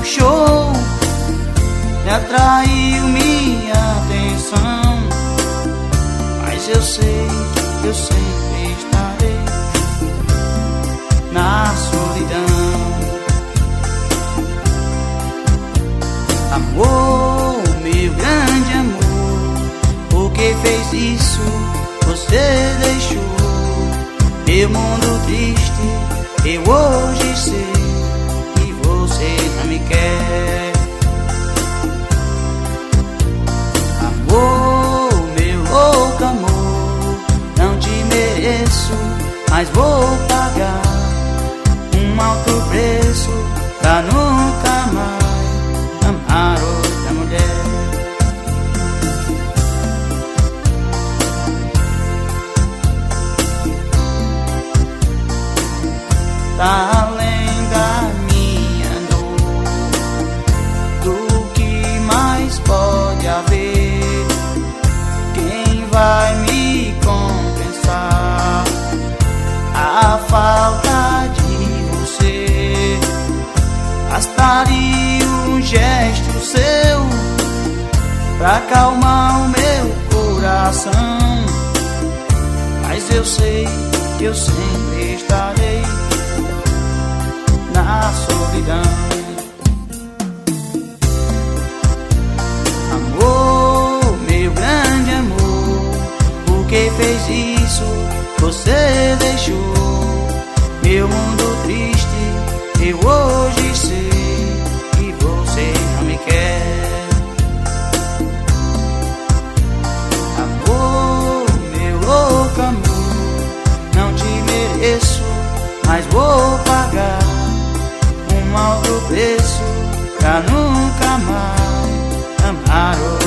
show me atraiu minha atenção, mas eu sei que eu sempre estarei na solidão. Amor, meu grande amor, por que fez isso? Você deixou meu mundo triste. Eu hoje sei que você não me quer. Amor, meu louco amor, não te mereço, mas vou pagar um alto preço pra nunca mais amar outra mulher. Tá além da minha dor, do que mais pode haver? Quem vai me compensar a falta de você? Bastaria um gesto seu pra acalmar o meu coração, mas eu sei que eu sempre estarei na solidão. Amor, meu grande amor, por que fez isso? Você deixou meu mundo triste. Eu hoje sei que você não me quer. Amor, meu louco amor, não te mereço, mas vou pagar um alto preço pra nunca mais amar.